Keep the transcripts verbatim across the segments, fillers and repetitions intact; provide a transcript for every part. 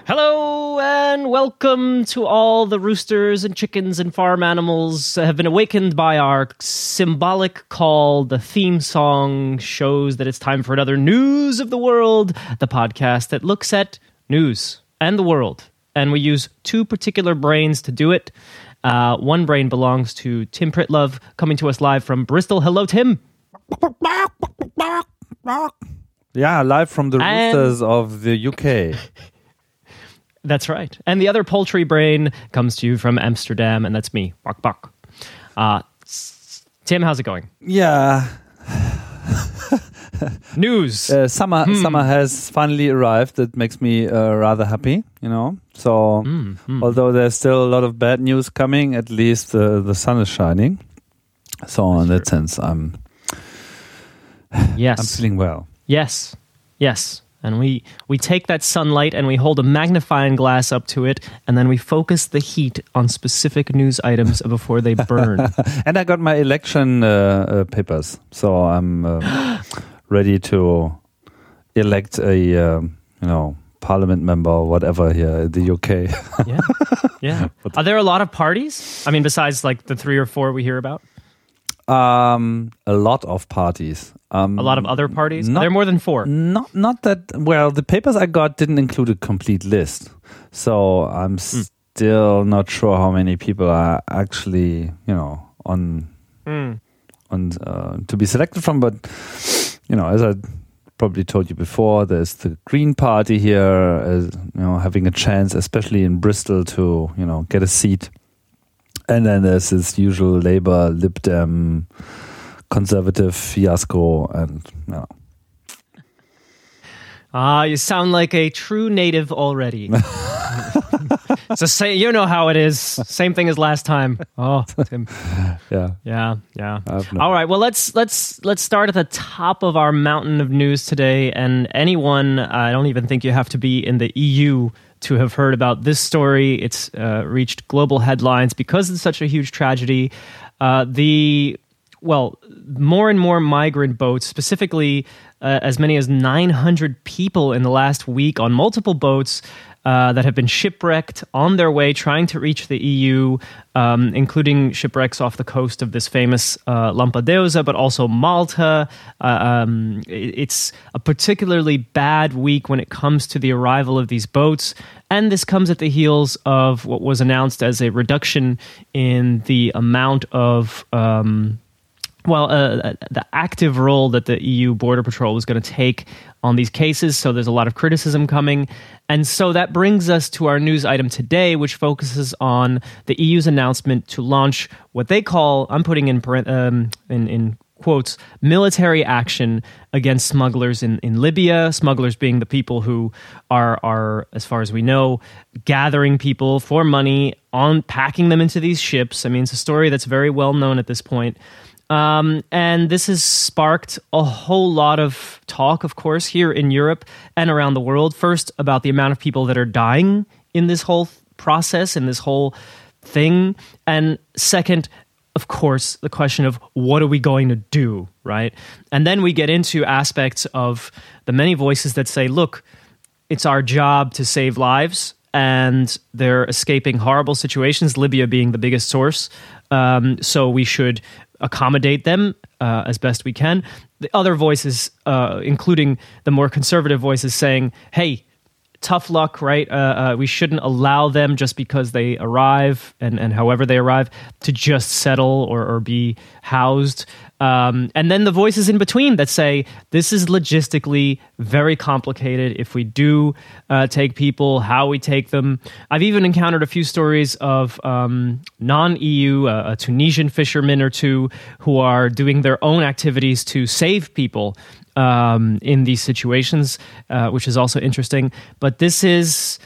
Hello and welcome to all the roosters and chickens and farm animals that have been awakened by our symbolic call. The theme song shows that it's time for another News of the World, the podcast that looks at news and the world. And we use two particular brains to do it. Uh, one brain belongs to Tim Pritlove, coming to us live from Bristol. Hello, Tim. Yeah, live from the And- roosters of the U K. That's right. And the other poultry brain comes to you from Amsterdam, and that's me. Bok bok. Uh, s- Tim, how's it going? Yeah, News. uh, summer summer has finally arrived. That makes me uh, rather happy, you know. So, Mm, mm. although there's still a lot of bad news coming, at least uh, the sun is shining. So, in that sense, I'm Yes. I'm feeling well. Yes. Yes. And we, we take that sunlight and we hold a magnifying glass up to it, and then we focus the heat on specific news items before they burn. And I got my election uh, uh, papers, so I'm uh, ready to elect a um, you know parliament member or whatever here in the U K. Yeah. Yeah. Are there a lot of parties? I mean, besides like the three or four we hear about? Um, a lot of parties. Um, A lot of other parties? not- Are there more than four? Not, not that. Well, the papers I got didn't include a complete list, so I'm still not sure how many people are actually, you know, on Mm. on uh, to be selected from. But you know, as I probably told you before, there's the Green Party here, as, you know, having a chance, especially in Bristol, to you know get a seat. And then there's this usual Labour, Lib Dem, Conservative fiasco, and you know. Ah, you sound like a true native already. So say, you know how it is. Same thing as last time. Oh, Tim. Yeah. Yeah, yeah. I have no- All right. Well, let's let's let's start at the top of our mountain of news today. And anyone, I don't even think you have to be in the E U to have heard about this story. It's uh, reached global headlines because it's such a huge tragedy. Uh, the well, more and more migrant boats, specifically uh, as many as nine hundred people in the last week on multiple boats uh, that have been shipwrecked on their way trying to reach the E U, um, including shipwrecks off the coast of this famous uh, Lampedusa, but also Malta. Uh, um, it- it's a particularly bad week when it comes to the arrival of these boats. And this comes at the heels of what was announced as a reduction in the amount of um, well, uh, the active role that the E U Border Patrol was going to take on these cases. So there's a lot of criticism coming. And so that brings us to our news item today, which focuses on the E U's announcement to launch what they call, I'm putting in, paren- um, in, in quotes, military action against smugglers in, in Libya, smugglers being the people who are, are, as far as we know, gathering people for money, on packing them into these ships. I mean, it's a story that's very well known at this point. Um, and this has sparked a whole lot of talk, of course, here in Europe and around the world. First, about the amount of people that are dying in this whole process, in this whole thing. And second, of course, the question of what are we going to do, right? And then we get into aspects of the many voices that say, look, it's our job to save lives, and they're escaping horrible situations, Libya being the biggest source. Um, so we should accommodate them uh, as best we can. The other voices, uh, including the more conservative voices, saying, hey, tough luck, right? Uh, uh, we shouldn't allow them just because they arrive and, and however they arrive to just settle or, or be housed. Um, and then the voices in between that say this is logistically very complicated. If we do uh, take people, how we take them. I've even encountered a few stories of um, non-E U, uh, a Tunisian fisherman or two who are doing their own activities to save people um, in these situations, uh, which is also interesting. But this is...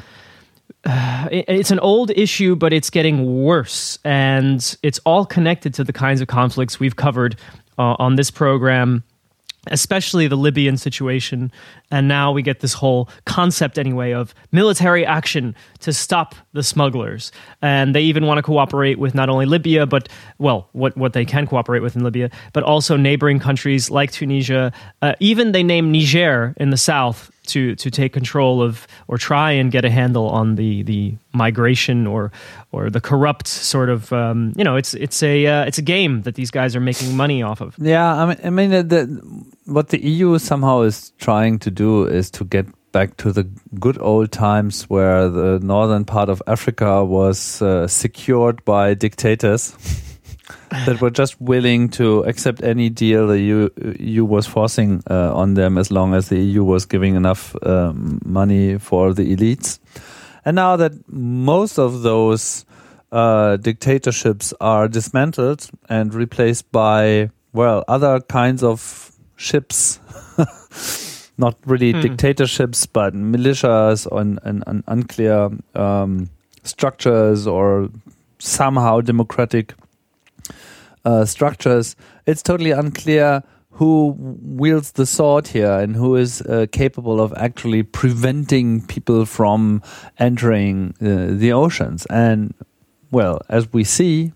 Uh, it, it's an old issue, but it's getting worse, and it's all connected to the kinds of conflicts we've covered uh, on this program, especially the Libyan situation. And now we get this whole concept, anyway, of military action to stop the smugglers. And they even want to cooperate with not only Libya, but, well, what, what they can cooperate with in Libya, but also neighboring countries like Tunisia. Uh, even they name Niger in the south to to take control of or try and get a handle on the the migration or or the corrupt sort of um, you know it's it's a uh, it's a game that these guys are making money off of. Yeah, I mean, I mean the, the, what the E U somehow is trying to do is to get back to the good old times where the northern part of Africa was uh, secured by dictators that were just willing to accept any deal the E U was forcing uh, on them as long as the E U was giving enough um, money for the elites. And now that most of those uh, dictatorships are dismantled and replaced by, well, other kinds of ships, not really hmm. dictatorships, but militias and, and, and unclear um, structures or somehow democratic Uh, structures, it's totally unclear who wields the sword here and who is uh, capable of actually preventing people from entering uh, the oceans. And, well, as we see,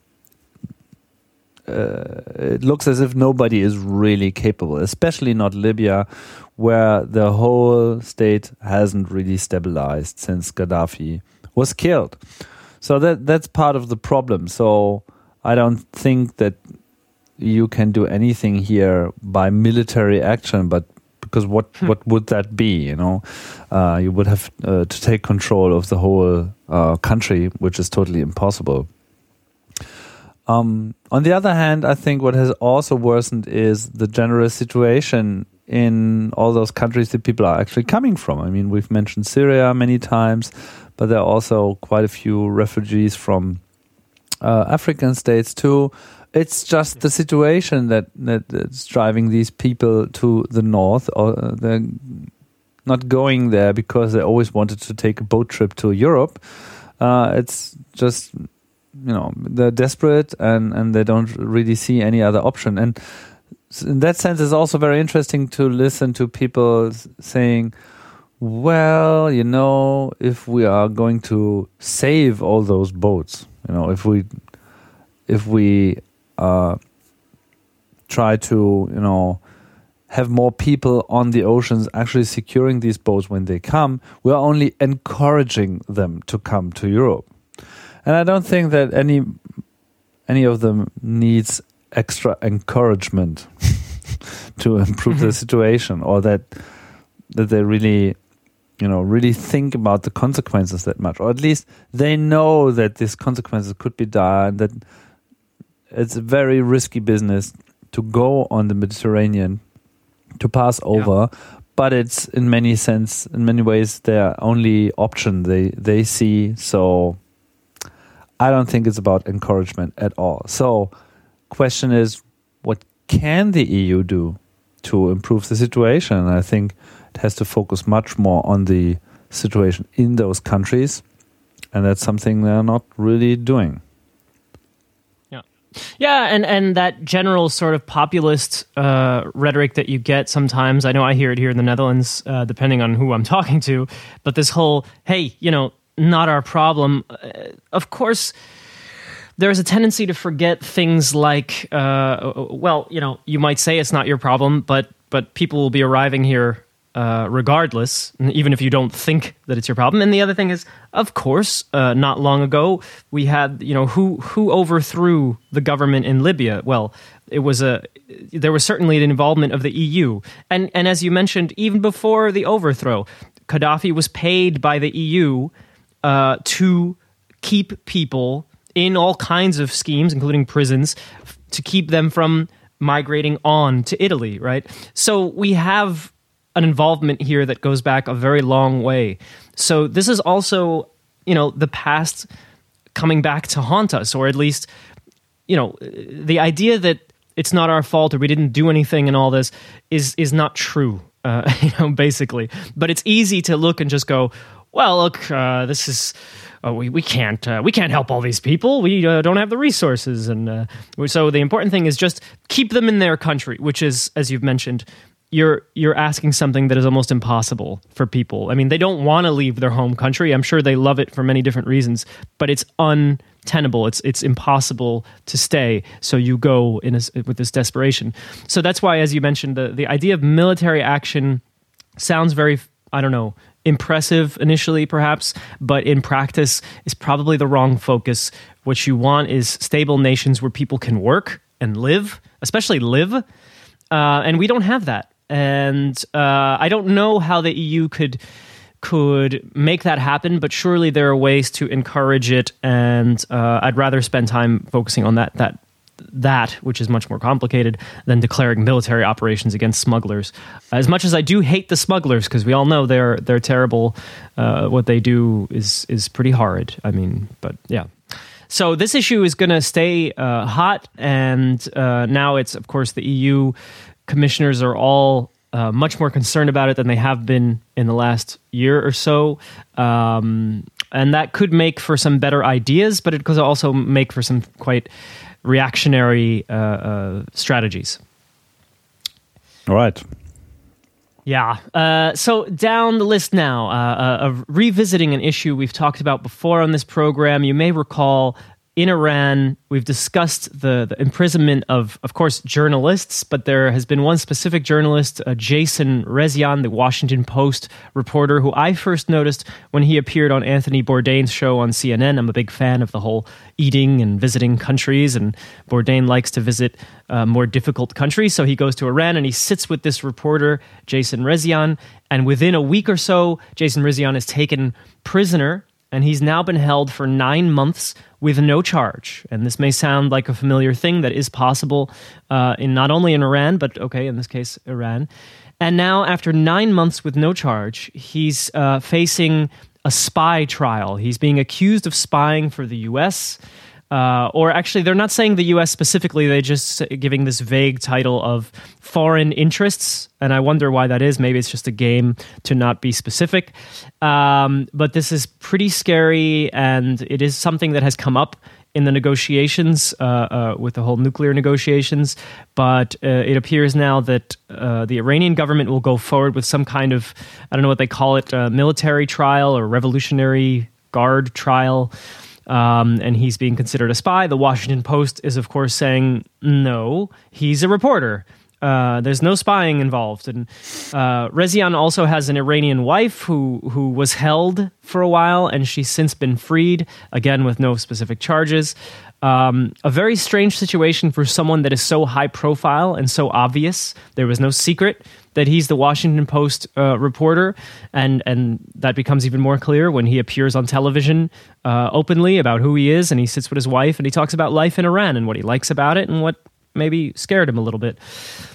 uh, it looks as if nobody is really capable, especially not Libya, where the whole state hasn't really stabilized since Gaddafi was killed. So that that's part of the problem. So I don't think that you can do anything here by military action, but because what, hmm. what would that be? You know, uh, you would have uh, to take control of the whole uh, country, which is totally impossible. Um, on the other hand, I think what has also worsened is the general situation in all those countries that people are actually coming from. I mean, we've mentioned Syria many times, but there are also quite a few refugees from Uh, African states too. It's just the situation that, that that's driving these people to the north, or uh, they're not going there because they always wanted to take a boat trip to Europe. Uh, it's just, you know, they're desperate and, and they don't really see any other option. And in that sense, it's also very interesting to listen to people saying, well, you know, if we are going to save all those boats, you know, if we if we uh, try to, you know, have more people on the oceans actually securing these boats when they come, we are only encouraging them to come to Europe. And I don't think that any any of them needs extra encouragement to improve the situation, or that that they really, you know, really think about the consequences that much, or at least they know that these consequences could be dire, and that it's a very risky business to go on the Mediterranean, to pass over, yeah. But it's in many sense, in many ways, their only option they, they see. So I don't think it's about encouragement at all. So question is, what can the E U do to improve the situation? And I think it has to focus much more on the situation in those countries, and that's something they're not really doing. Yeah, yeah, and, and that general sort of populist uh, rhetoric that you get sometimes, I know I hear it here in the Netherlands, uh, depending on who I'm talking to, but this whole, hey, you know, not our problem. Uh, of course, there's a tendency to forget things like, uh, well, you know, you might say it's not your problem, but but people will be arriving here Uh, regardless, even if you don't think that it's your problem. And the other thing is, of course, uh, not long ago, we had, you know, who who overthrew the government in Libya? Well, it was a, there was certainly an involvement of the E U. And, and as you mentioned, even before the overthrow, Gaddafi was paid by the E U uh, to keep people in all kinds of schemes, including prisons, to keep them from migrating on to Italy, right? So we have an involvement here that goes back a very long way. So this is also, you know, the past coming back to haunt us, or at least, you know, the idea that it's not our fault or we didn't do anything and all this is is not true, uh, you know, basically. But it's easy to look and just go, well, look, uh, this is, uh, we, we can't uh, we can't help all these people. We uh, don't have the resources. And uh, so the important thing is just keep them in their country, which is, as you've mentioned, you're you're asking something that is almost impossible for people. I mean, they don't want to leave their home country. I'm sure they love it for many different reasons, but it's untenable. It's it's impossible to stay. So you go in a, with this desperation. So that's why, as you mentioned, the, the idea of military action sounds very I don't know, impressive initially perhaps, but in practice is probably the wrong focus. What you want is stable nations where people can work and live, especially live, uh, and we don't have that. And uh, I don't know how the E U could could make that happen, but surely there are ways to encourage it, and uh, I'd rather spend time focusing on that that that, which is much more complicated, than declaring military operations against smugglers. As much as I do hate the smugglers, because we all know they're they're terrible, uh, what they do is is pretty horrid. I mean, but yeah. So this issue is going to stay uh, hot, and uh, now it's, of course, the E U commissioners are all uh, much more concerned about it than they have been in the last year or so. Um, and that could make for some better ideas, but it could also make for some quite reactionary uh, uh, strategies. All right. Yeah. Uh, so down the list now, uh, uh, of revisiting an issue we've talked about before on this program. You may recall in Iran, we've discussed the, the imprisonment of, of course, journalists, but there has been one specific journalist, uh, Jason Rezaian, the Washington Post reporter, who I first noticed when he appeared on Anthony Bourdain's show on C N N. I'm a big fan of the whole eating and visiting countries, and Bourdain likes to visit uh, more difficult countries, so he goes to Iran and he sits with this reporter, Jason Rezaian, and within a week or so, Jason Rezaian is taken prisoner, and he's now been held for nine months with no charge. And this may sound like a familiar thing that is possible uh, in not only in Iran, but, okay, in this case, Iran. And now, after nine months with no charge, he's uh, facing a spy trial. He's being accused of spying for the U S, Uh, or actually, they're not saying the U S specifically. They're just giving this vague title of foreign interests. And I wonder why that is. Maybe it's just a game to not be specific. Um, but this is pretty scary. And it is something that has come up in the negotiations, uh, uh, with the whole nuclear negotiations. But uh, it appears now that uh, the Iranian government will go forward with some kind of, I don't know what they call it, uh, military trial or Revolutionary Guard trial. Um, and he's being considered a spy. The Washington Post is, of course, saying, no, he's a reporter. Uh, there's no spying involved. And uh, Rezaian also has an Iranian wife who, who was held for a while, and she's since been freed, again, with no specific charges. Um, a very strange situation for someone that is so high profile and so obvious. There was no secret that he's the Washington Post uh, reporter, and and that becomes even more clear when he appears on television uh, openly about who he is, and he sits with his wife, and he talks about life in Iran and what he likes about it and what maybe scared him a little bit.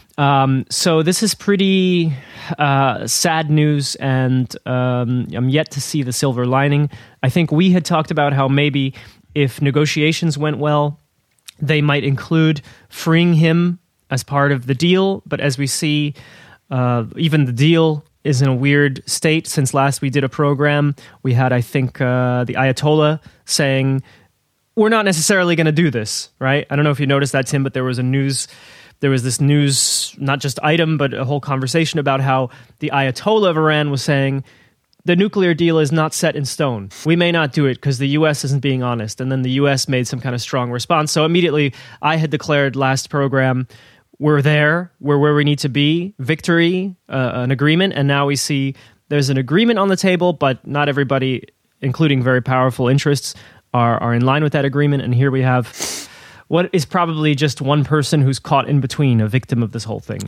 Um, so this is pretty uh, sad news, and um, I'm yet to see the silver lining. I think we had talked about how maybe if negotiations went well, they might include freeing him as part of the deal. But as we see, uh, even the deal is in a weird state. Since last we did a program, we had, I think, uh, the Ayatollah saying, we're not necessarily going to do this, right? I don't know if you noticed that, Tim, but there was a news... There was this news, not just item, but a whole conversation about how the Ayatollah of Iran was saying, the nuclear deal is not set in stone. We may not do it because the U S isn't being honest. And then the U S made some kind of strong response. So immediately I had declared last program, we're there, we're where we need to be, victory, uh, an agreement. And now we see there's an agreement on the table, but not everybody, including very powerful interests, are, are in line with that agreement. And here we have what is probably just one person who's caught in between, a victim of this whole thing.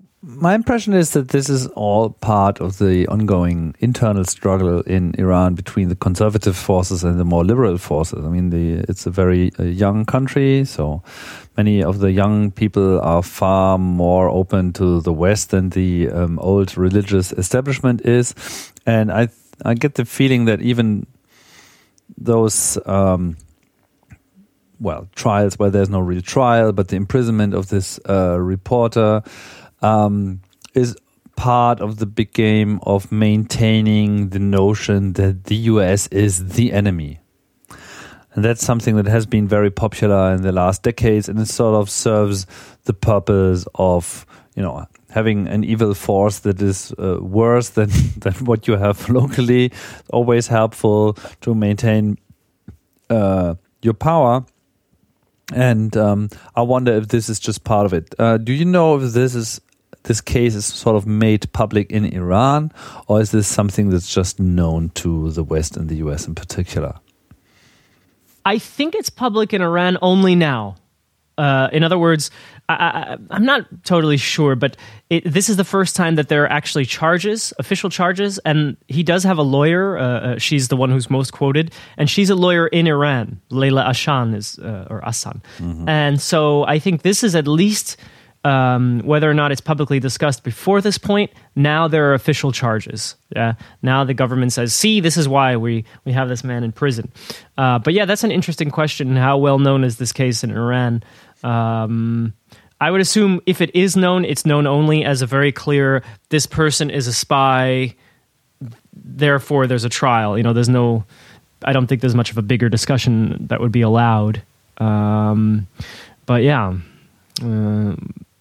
My impression is that this is all part of the ongoing internal struggle in Iran between the conservative forces and the more liberal forces. I mean, the, it's a very uh, young country, so many of the young people are far more open to the West than the um, old religious establishment is. And I, I get the feeling that even those... Um, well, trials where there's no real trial, but the imprisonment of this uh, reporter um, is part of the big game of maintaining the notion that the U S is the enemy. And that's something that has been very popular in the last decades, and it sort of serves the purpose of, you know, having an evil force that is uh, worse than, than what you have locally. It's always helpful to maintain uh, your power. And um, I wonder if this is just part of it. Uh, do you know if this is this case is sort of made public in Iran, or is this something that's just known to the West and the U S in particular? I think it's public in Iran only now. Uh, in other words, I, I, I'm not totally sure, but it, this is the first time that there are actually charges, official charges, and he does have a lawyer. Uh, uh, she's the one who's most quoted, and she's a lawyer in Iran. Leila Ashan is, uh, or Assan. Mm-hmm. And so I think this is at least, um, whether or not it's publicly discussed before this point, now there are official charges. Yeah, now the government says, see, this is why we, we have this man in prison. Uh, but yeah, that's an interesting question. How well known is this case in Iran? Um, I would assume if it is known, it's known only as a very clear, this person is a spy, therefore there's a trial. You know, there's no, I don't think there's much of a bigger discussion that would be allowed. Um, but yeah, uh,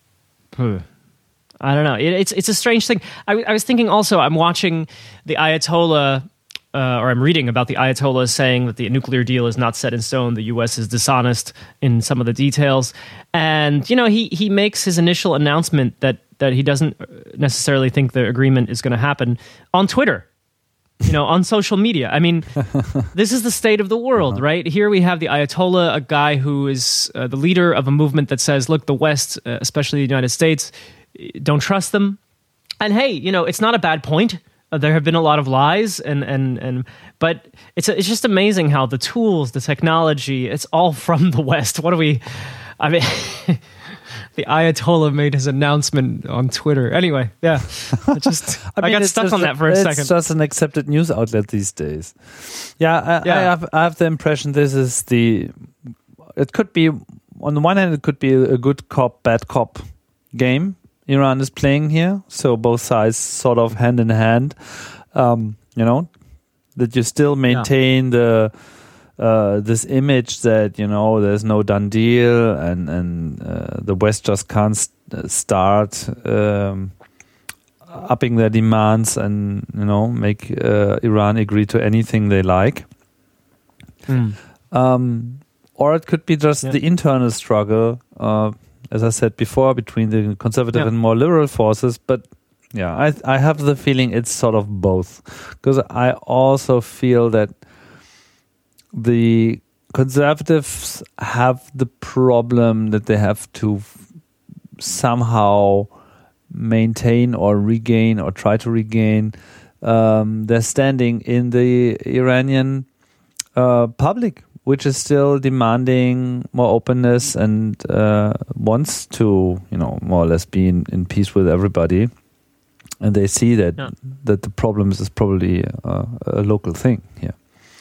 I don't know. It, it's it's a strange thing. I, I was thinking also, I'm watching the Ayatollah, Uh, or I'm reading about the Ayatollah saying that the nuclear deal is not set in stone. The U S is dishonest in some of the details. And, you know, he, he makes his initial announcement that, that he doesn't necessarily think the agreement is going to happen on Twitter, you know, on social media. I mean, this is the state of the world, uh-huh. right? Here we have the Ayatollah, a guy who is uh, the leader of a movement that says, look, the West, uh, especially the United States, don't trust them. And hey, you know, it's not a bad point. Uh, there have been a lot of lies, and and and, but it's it's just amazing how the tools, the technology, it's all from the West. What do we? I mean, the Ayatollah made his announcement on Twitter. Anyway, yeah, I just I, mean, I got stuck on that for a it's second. It's just an accepted news outlet these days. Yeah, I, yeah. I have I have the impression this is the. It could be on the one hand, it could be a good cop, bad cop game Iran is playing here, so both sides sort of hand in hand, um, you know, that you still maintain yeah. the uh, this image that, you know, there's no done deal, and and uh, the West just can't st- start um, upping their demands and, you know, make uh, Iran agree to anything they like. Mm. Um, or it could be just yeah. the internal struggle. Uh, As I said before, between the conservative yeah. and more liberal forces. But yeah, I I have the feeling it's sort of both. Because I also feel that the conservatives have the problem that they have to f- somehow maintain or regain or try to regain um, their standing in the Iranian uh, public, which is still demanding more openness and uh, wants to, you know, more or less be in, in peace with everybody. And they see that yeah. that the problems is probably uh, a local thing here.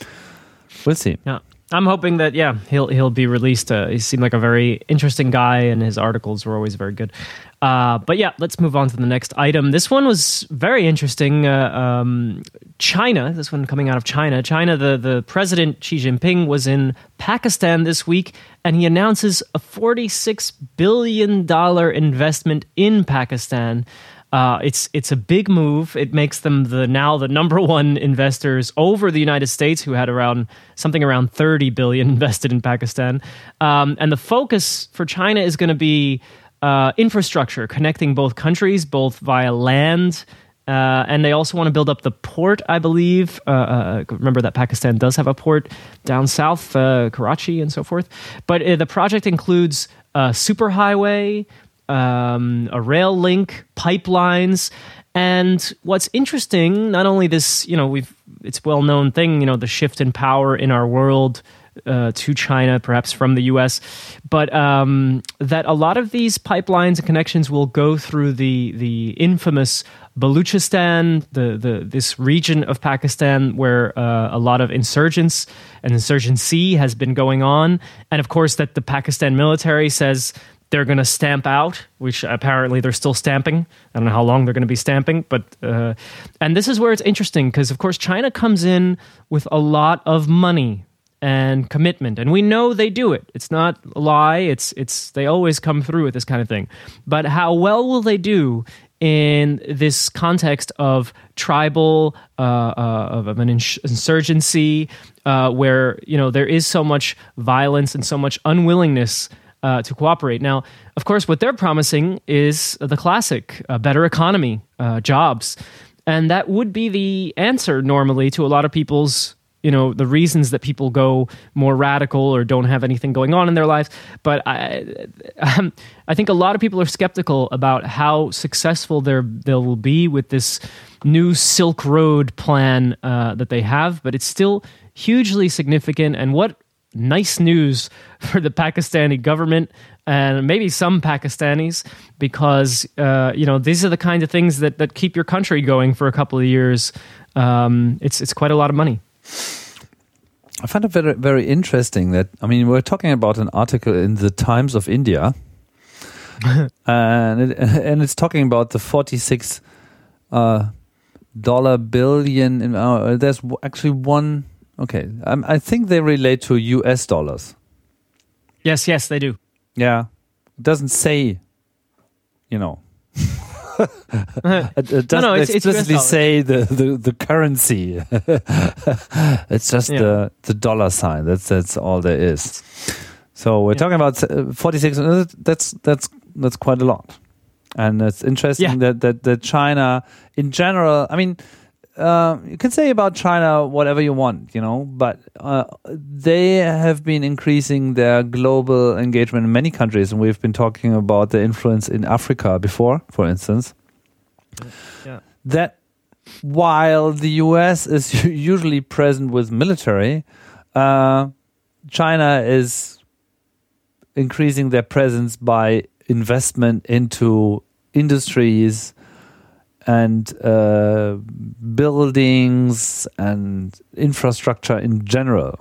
We'll see. Yeah, I'm hoping that yeah he'll he'll be released. Uh, he seemed like a very interesting guy, and his articles were always very good. Uh, but yeah, let's move on to the next item. This one was very interesting. Uh, um, China, this one coming out of China. China, the, the president, Xi Jinping, was in Pakistan this week, and he announces a forty-six billion dollars investment in Pakistan. Uh, it's it's a big move. It makes them the now the number one investors over the United States, who had around something around thirty billion dollars invested in Pakistan. Um, and the focus for China is going to be Uh, infrastructure connecting both countries, both via land, uh, and they also want to build up the port, I believe. Uh, uh, remember that Pakistan does have a port down south, uh, Karachi and so forth. But uh, the project includes a superhighway, um, a rail link, pipelines, and what's interesting, not only this, you know, we've it's a well-known thing, you know, the shift in power in our world Uh, to China, perhaps from the U S, but um, that a lot of these pipelines and connections will go through the the infamous Baluchistan, the the this region of Pakistan where uh, a lot of insurgents and insurgency has been going on, and of course that the Pakistan military says they're going to stamp out, which apparently they're still stamping. I don't know how long they're going to be stamping, but uh, and this is where it's interesting because of course China comes in with a lot of money and commitment, and we know they do it. It's not a lie. It's it's they always come through with this kind of thing. But how well will they do in this context of tribal, uh, uh, of an ins- insurgency, uh, where you know there is so much violence and so much unwillingness uh, to cooperate. Now, of course, what they're promising is the classic, a better economy, uh, jobs. And that would be the answer normally to a lot of people's, you know, the reasons that people go more radical or don't have anything going on in their lives. But I, um, I think a lot of people are skeptical about how successful they they will be with this new Silk Road plan uh, that they have. But it's still hugely significant. And what nice news for the Pakistani government and maybe some Pakistanis, because uh, you know, these are the kind of things that that keep your country going for a couple of years. Um, it's it's quite a lot of money. I find it very, very interesting that, I mean, we're talking about an article in the Times of India, and it, and it's talking about the forty-six uh, dollar billion. In, uh, there's actually one. Okay, um, I think they relate to U S dollars. Yes, yes, they do. Yeah, it doesn't say, you know. It, it doesn't no, no, it's, explicitly it's say the, the, the currency. It's just yeah. the, the dollar sign. That's that's all there is. So we're yeah. talking about forty-six. That's that's that's quite a lot, and it's interesting yeah. that, that that China in general. I mean, uh, you can say about China whatever you want, you know, but uh, they have been increasing their global engagement in many countries, and we've been talking about the influence in Africa before, for instance. Yeah. That while the U S is usually present with military, uh, China is increasing their presence by investment into industries and uh, buildings and infrastructure in general.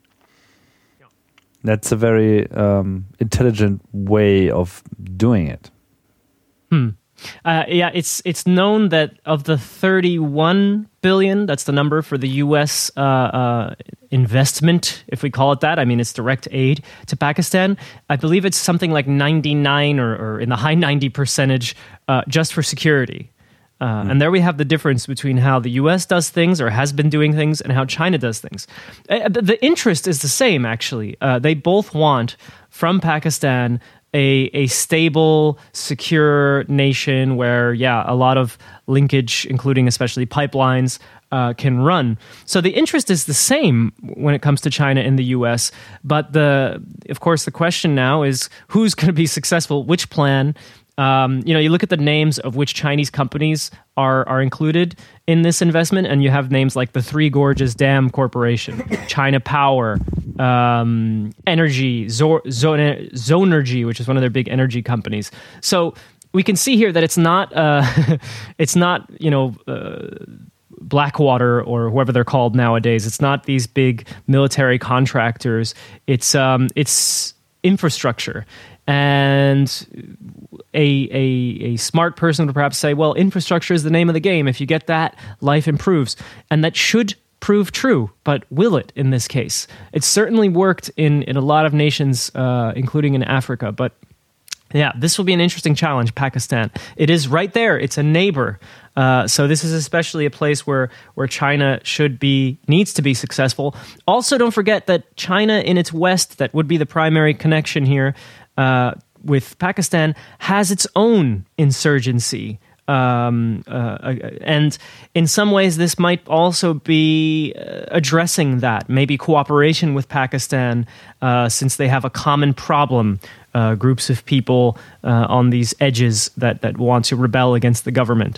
Yeah. That's a very um, intelligent way of doing it. Hmm. Uh, yeah, it's it's known that of the thirty-one billion, that's the number for the U S uh, uh, investment, if we call it that. I mean, it's direct aid to Pakistan. I believe it's something like ninety-nine or, or in the high ninety percentage uh, just for security. Uh, mm. And there we have the difference between how the U S does things or has been doing things and how China does things. Uh, the interest is the same, actually. Uh, they both want from Pakistan A, a stable, secure nation where, yeah, a lot of linkage, including especially pipelines, uh, can run. So the interest is the same when it comes to China and the U S. But the, of course, the question now is who's going to be successful, which plan. Um, you know, you look at the names of which Chinese companies are are included in this investment, and you have names like the Three Gorges Dam Corporation, China Power, um, Energy, Zor- Zone- Zonergy, which is one of their big energy companies. So we can see here that it's not, uh, it's not, you know, uh, Blackwater or whoever they're called nowadays. It's not these big military contractors. It's um, it's infrastructure. And a, a a smart person would perhaps say, well, infrastructure is the name of the game. If you get that, life improves. And that should prove true. But will it in this case? It's certainly worked in, in a lot of nations, uh, including in Africa. But yeah, this will be an interesting challenge, Pakistan. It is right there. It's a neighbor. Uh, so this is especially a place where, where China should be, needs to be successful. Also, don't forget that China in its west, that would be the primary connection here, Uh, with Pakistan, has its own insurgency. Um, uh, and in some ways, this might also be uh, addressing that, maybe cooperation with Pakistan, uh, since they have a common problem, uh, groups of people uh, on these edges that, that want to rebel against the government.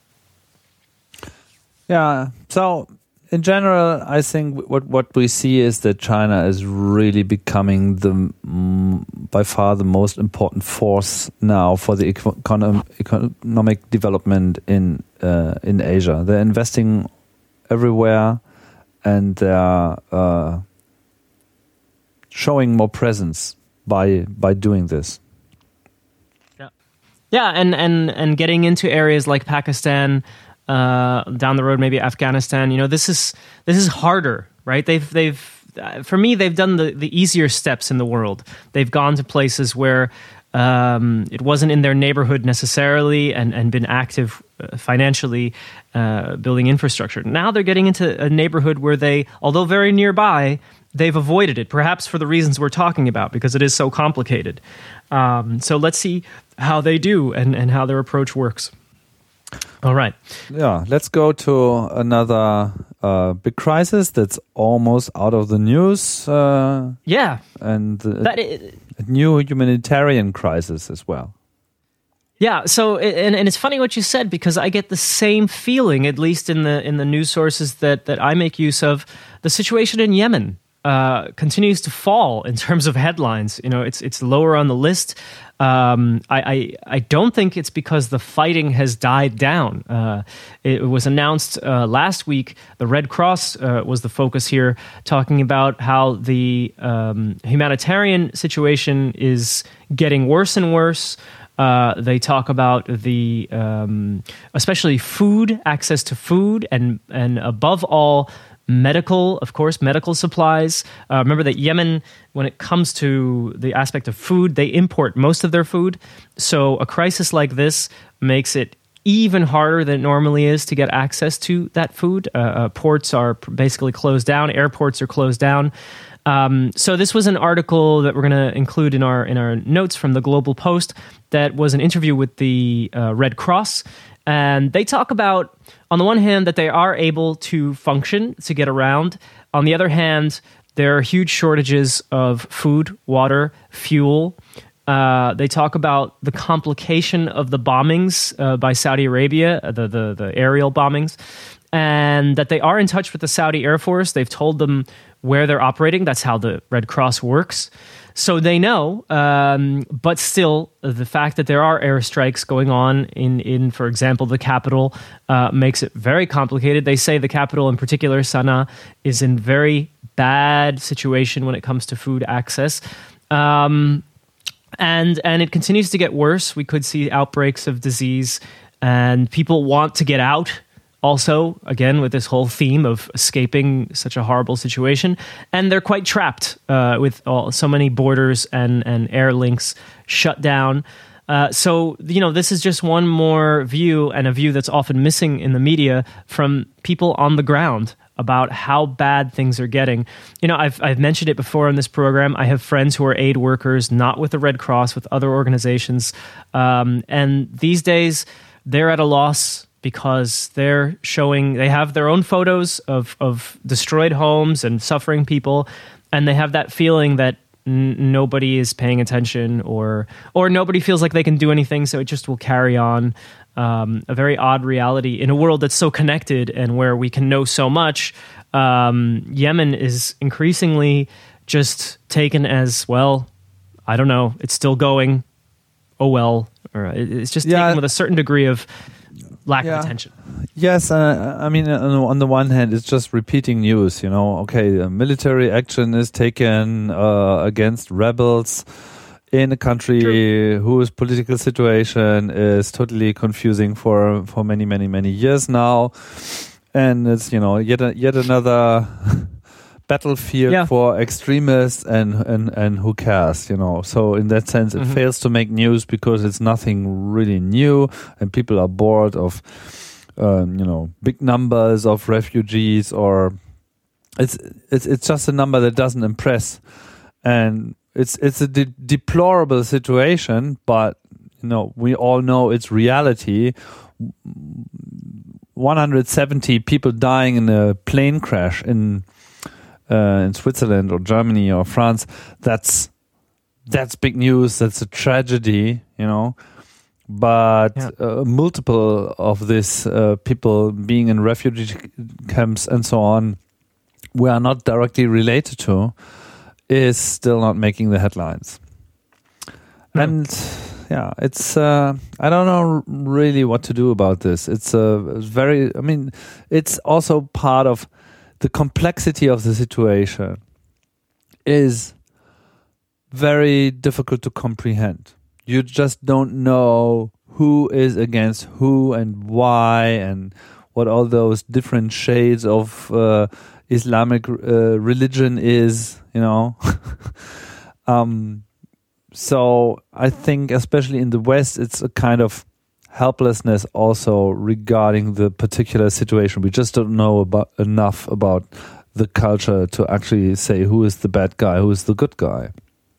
Yeah, so in general, I think what, what we see is that China is really becoming the mm, by far the most important force now for the econo- economic development in uh, in Asia. They're investing everywhere, and they're uh, showing more presence by by doing this. Yeah, yeah, and and and getting into areas like Pakistan. Uh, down the road, maybe Afghanistan. You know, this is this is harder, right? They've they've uh, for me, they've done the, the easier steps in the world. They've gone to places where um, it wasn't in their neighborhood necessarily, and and been active uh, financially, uh, building infrastructure. Now they're getting into a neighborhood where they, although very nearby, they've avoided it, perhaps for the reasons we're talking about, because it is so complicated. Um, so let's see how they do and, and how their approach works. All right. Yeah, let's go to another uh, big crisis that's almost out of the news. Uh, yeah. And uh, that is, a new humanitarian crisis as well. Yeah, so and, and it's funny what you said, because I get the same feeling, at least in the in the news sources that, that I make use of. The situation in Yemen uh, continues to fall in terms of headlines. You know, it's it's lower on the list. Um, I, I I don't think it's because the fighting has died down. Uh, it was announced uh, last week. The Red Cross uh, was the focus here, talking about how the um, humanitarian situation is getting worse and worse. Uh, they talk about the, um, especially food, access to food, and and above all, medical, of course, medical supplies. Uh, remember that Yemen, when it comes to the aspect of food, they import most of their food. So a crisis like this makes it even harder than it normally is to get access to that food. Uh, uh, ports are basically closed down. Airports are closed down. Um, so this was an article that we're going to include in our in our notes from the Global Post. That was an interview with the uh, Red Cross, and they talk about, on the one hand, that they are able to function, to get around. On the other hand, there are huge shortages of food, water, fuel. Uh, they talk about the complication of the bombings uh, by Saudi Arabia, the, the the aerial bombings, and that they are in touch with the Saudi Air Force. They've told them where they're operating. That's how the Red Cross works. So they know, um, but still, the fact that there are airstrikes going on in, in for example, the capital uh, makes it very complicated. They say the capital in particular, Sana'a, is in very bad situation when it comes to food access. Um, and and it continues to get worse. We could see outbreaks of disease, and people want to get out. Also, again, with this whole theme of escaping such a horrible situation. And they're quite trapped uh, with all, so many borders and, and air links shut down. Uh, so, you know, this is just one more view, and a view that's often missing in the media, from people on the ground about how bad things are getting. You know, I've I've mentioned it before on this program. I have friends who are aid workers, not with the Red Cross, with other organizations. Um, and these days, they're at a loss, because they're showing, they have their own photos of, of destroyed homes and suffering people, and they have that feeling that n- nobody is paying attention, or or nobody feels like they can do anything, so it just will carry on. Um, a very odd reality in a world that's so connected and where we can know so much. Um, Yemen is increasingly just taken as, well, I don't know, it's still going, oh well, or it's just yeah. taken with a certain degree of lack yeah. of attention. Yes, uh, I mean, on the one hand, it's just repeating news. You know, okay, uh, military action is taken uh, against rebels in a country True. whose political situation is totally confusing for for many, many, many years now, and it's, you know, yet a, yet another battlefield yeah. for extremists, and, and and who cares, you know. So in that sense, it mm-hmm. fails to make news because it's nothing really new, and people are bored of um, you know, big numbers of refugees, or it's it's it's just a number that doesn't impress, and it's it's a de- deplorable situation, but you know, we all know it's reality. one hundred seventy people dying in a plane crash in Uh, in Switzerland or Germany or France, that's that's big news. That's a tragedy, you know. But yeah. uh, multiple of these uh, people being in refugee camps and so on, we are not directly related to, is still not making the headlines. No. And yeah, it's uh, I don't know really what to do about this. It's a uh, very, I mean, it's also part of the complexity of the situation is very difficult to comprehend. You just don't know who is against who and why, and what all those different shades of uh, Islamic uh, religion is, you know. um, so I think, especially in the West, it's a kind of helplessness also regarding the particular situation. We just don't know about enough about the culture to actually say who is the bad guy, who is the good guy.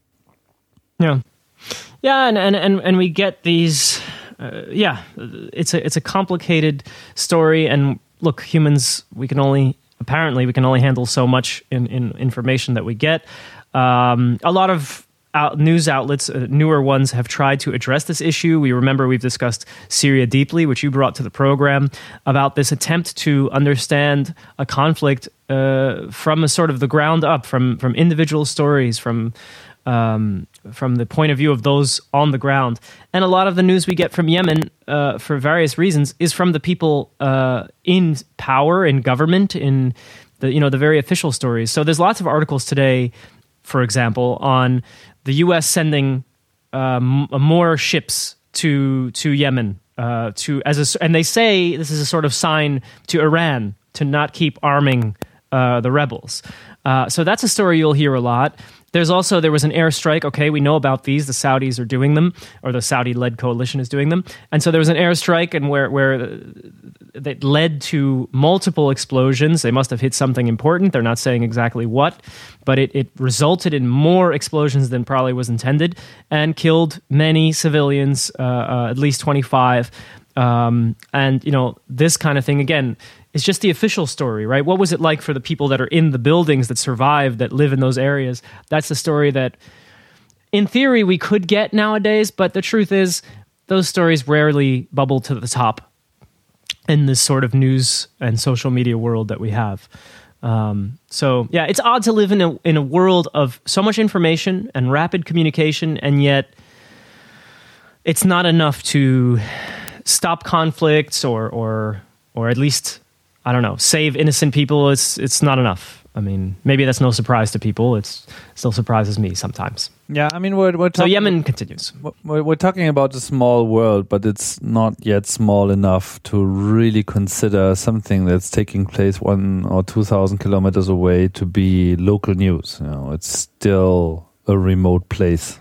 Yeah, yeah, and and and, and we get these. Uh, yeah, it's a it's a complicated story, and look, humans, we can only apparently we can only handle so much in, in information that we get. Um, a lot of out, news outlets, uh, newer ones, have tried to address this issue. We remember we've discussed Syria Deeply, which you brought to the program, about this attempt to understand a conflict uh, from a sort of the ground up, from from individual stories, from um, from the point of view of those on the ground. And a lot of the news we get from Yemen, uh, for various reasons, is from the people uh, in power, in government, in the you know the very official stories. So there's lots of articles today, for example, on the U S sending um, more ships to to Yemen uh, to as a, and they say this is a sort of sign to Iran to not keep arming uh, the rebels. Uh, so that's a story you'll hear a lot. There's also, there was an airstrike. Okay, we know about these. The Saudis are doing them, or the Saudi-led coalition is doing them. And so there was an airstrike, and where where that led to multiple explosions. They must have hit something important. They're not saying exactly what, but it, it resulted in more explosions than probably was intended, and killed many civilians, uh, uh, at least twenty-five. Um, and, you know, this kind of thing, again, is just the official story, right? What was it like for the people that are in the buildings that survived, that live in those areas? That's the story that, in theory, we could get nowadays, but the truth is, those stories rarely bubble to the top in this sort of news and social media world that we have. Um, so, yeah, it's odd to live in a, in a world of so much information and rapid communication, and yet it's not enough to stop conflicts or or or at least, I don't know, save innocent people. It's it's not enough. I mean, maybe that's no surprise to people. It still surprises me sometimes. Yeah, I mean, we're, we're talking... So Yemen continues. We're, we're talking about a small world, but it's not yet small enough to really consider something that's taking place one or two thousand kilometers away to be local news. You know, it's still a remote place.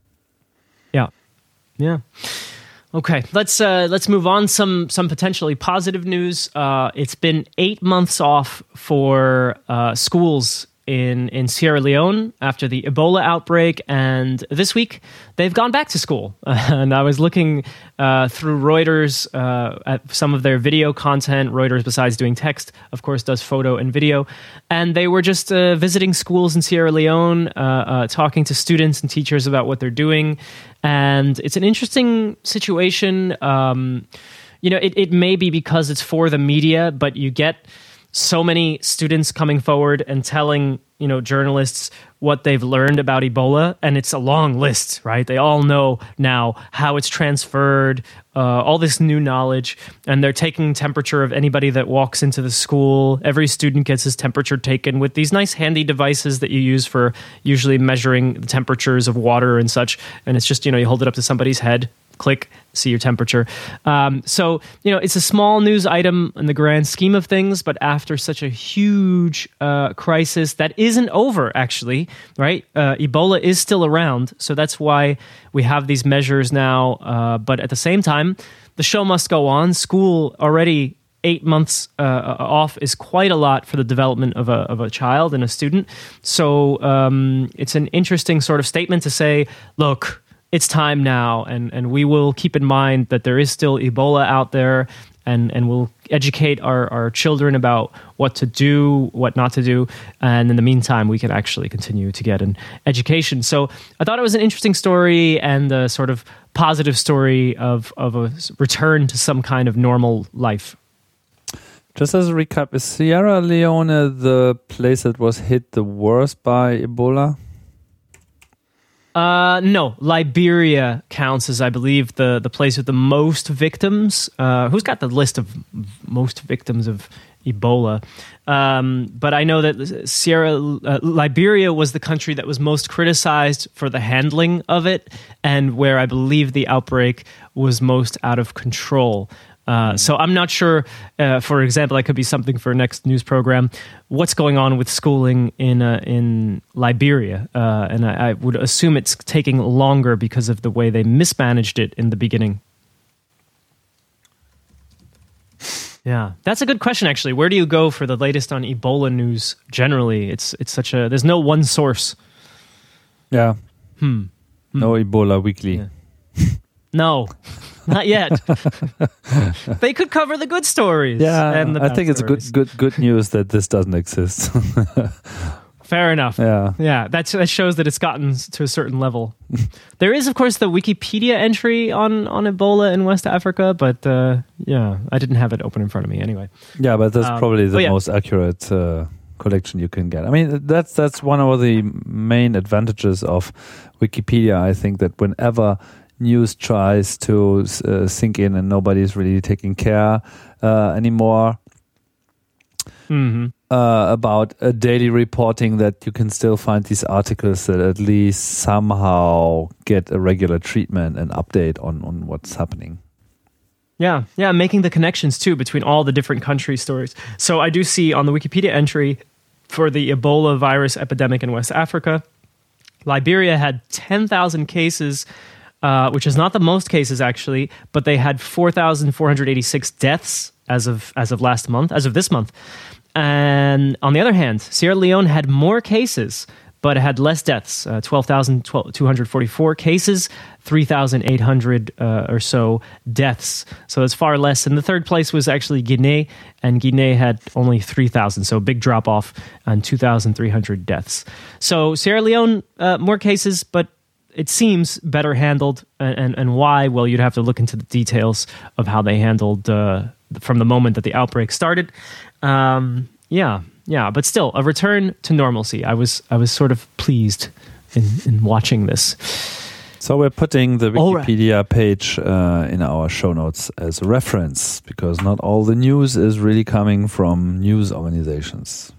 Yeah, yeah. Okay, let's uh, let's move on. Some some potentially positive news. Uh, it's been eight months off for uh, schools in in Sierra Leone after the Ebola outbreak, and this week they've gone back to school. And I was looking uh, through Reuters uh, at some of their video content. Reuters, besides doing text, of course, does photo and video, and they were just uh, visiting schools in Sierra Leone, uh, uh, talking to students and teachers about what they're doing. And it's an interesting situation. Um, you know, it, it may be because it's for the media, but you get so many students coming forward and telling, you know, journalists what they've learned about Ebola, and it's a long list, right? They all know now how it's transferred, uh, all this new knowledge, and they're taking temperature of anybody that walks into the school. Every student gets his temperature taken with these nice handy devices that you use for usually measuring the temperatures of water and such, and it's just, you know, you hold it up to somebody's head, click, see your temperature. Um, so, you know, it's a small news item in the grand scheme of things, but after such a huge uh, crisis that isn't over, actually, right? Uh, Ebola is still around, so that's why we have these measures now. Uh, but at the same time, the show must go on. School already eight months uh, off is quite a lot for the development of a of a child and a student. So um, it's an interesting sort of statement to say, look, it's time now, and, and we will keep in mind that there is still Ebola out there, and, and we'll educate our, our children about what to do, what not to do, and in the meantime, we can actually continue to get an education. So I thought it was an interesting story and a sort of positive story of, of a return to some kind of normal life. Just as a recap, is Sierra Leone the place that was hit the worst by Ebola? Uh, no, Liberia counts as, I believe, the, the place with the most victims. Uh, who's got the list of most victims of Ebola? Um, but I know that Sierra uh, Liberia was the country that was most criticized for the handling of it, and where I believe the outbreak was most out of control. Uh, so I'm not sure, uh, for example, that could be something for next news program, what's going on with schooling in uh, in Liberia. Uh, and I, I would assume it's taking longer because of the way they mismanaged it in the beginning. Yeah, that's a good question, actually. Where do you go for the latest on Ebola news generally? It's it's such a... There's no one source. Yeah. Hmm. hmm. No Ebola Weekly. Yeah. No, not yet. They could cover the good stories. Yeah, and the I bad think it's stories. good, good, good news that this doesn't exist. Fair enough. Yeah. Yeah, that's, that shows that it's gotten to a certain level. There is, of course, the Wikipedia entry on, on Ebola in West Africa, but uh, yeah, I didn't have it open in front of me anyway. Yeah, but that's Um, probably the yeah. most accurate uh, collection you can get. I mean, that's that's one of the main advantages of Wikipedia. I think that whenever news tries to uh, sink in and nobody's really taking care uh, anymore Mm-hmm. uh, about a daily reporting, that you can still find these articles that at least somehow get a regular treatment and update on, on what's happening. Yeah, yeah, making the connections too between all the different country stories. So I do see on the Wikipedia entry for the Ebola virus epidemic in West Africa, Liberia had ten thousand cases, uh, which is not the most cases actually, but they had four thousand four hundred eighty-six deaths as of as of last month, as of this month. And on the other hand, Sierra Leone had more cases, but it had less deaths, uh, twelve thousand two hundred forty-four cases, three thousand eight hundred uh, or so deaths. So it's far less. And the third place was actually Guinea, and Guinea had only three thousand, so a big drop off on two thousand three hundred deaths. So Sierra Leone, uh, more cases, but it seems better handled. And, and, and why? Well, you'd have to look into the details of how they handled uh, from the moment that the outbreak started. Um, yeah, yeah, but still, a return to normalcy. I was, I was sort of pleased in, in watching this. So we're putting the All right. Wikipedia page uh, in our show notes as a reference, because not all the news is really coming from news organizations.